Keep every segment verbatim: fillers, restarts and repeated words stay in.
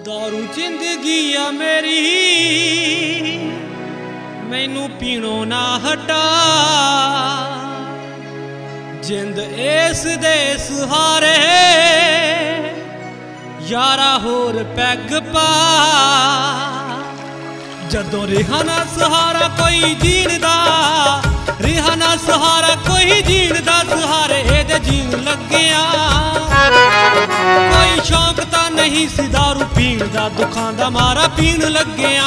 दारू जिंदगी आ मेरी मैनू पीणों ना हटा। जिंद इस दे सहारे यारा होर पैग पा। जदों रिहा ना सहारा कोई जीण दा, रिहा ना सहारा कोई जीण दा, सहारे एदे जीण लग्गिया। कोई शौक तां नहीं सी दारू पीण दा, दुखां दा मारा पीण लग्गिया।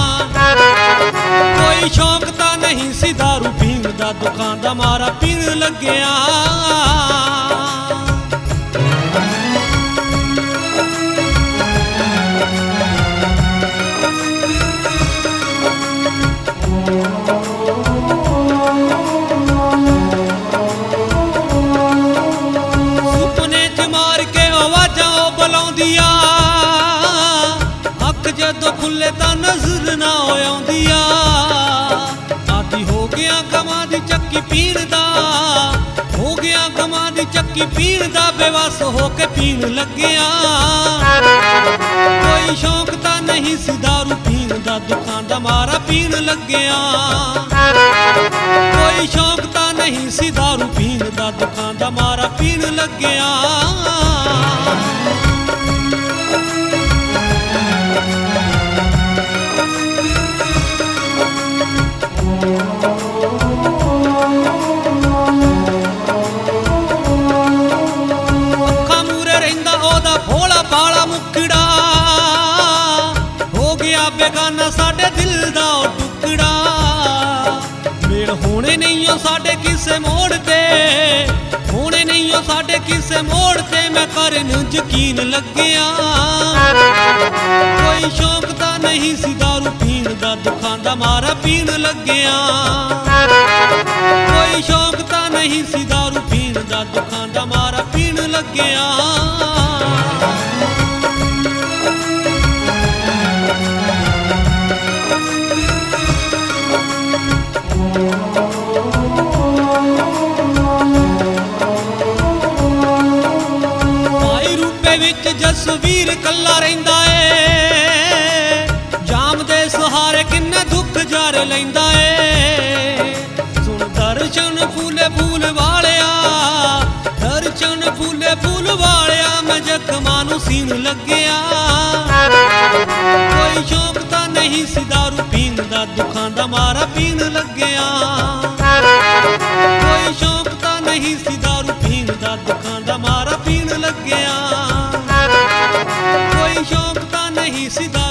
कोई शौक तां नहीं सी दारू पीण दा, दुखां दा मारा पीण लग्गिया। अख जदों खुले तां नजर ना आउंदिया। आदि हो गया गवां दी चक्की पीण दा, हो गया गवां दी चक्की पीण दा, बेवस हो के पीण लग्गिया। कोई शौक तां नहीं सी दारू पीण दा, दुखां दा मारा पीण लग्गिया। कोई शौक तां नहीं सी दारू पीण दा, दुखां दा मारा पीण लग्गिया। बेगाना साडे दिल दा टुकड़ा, मेल होने नहीं हो साडे किसे मोड़ ते, होने नहीं हो साडे किसे मोड़ ते, मैं करन यकीन लग्गिया। कोई शौक तां नहीं सी दारू पीण दा, दुखां दा मारा पीण लग्गिया। कोई शौक तां नहीं सी दारू पीण दा, दुखां दा मारा पीण लग्गिया। जसवीर कला रहिंदा है, जाम दे सहारे किन्ने दुख जार लैंदा है। सुन दर्शन फूले फूल वालिया, दर्शन फूले फूल वालिया, मैं जख्मां नूं सीन लग्गिया। कोई शौक तां नहीं सी दारू पीण दा, दुखां दा मारा पीण लग्गिया। कोई शौक तां नहीं सी दारू पीण दा, दुखां दा मारा पीण लग्गिया। कोई शौक तां नहीं सी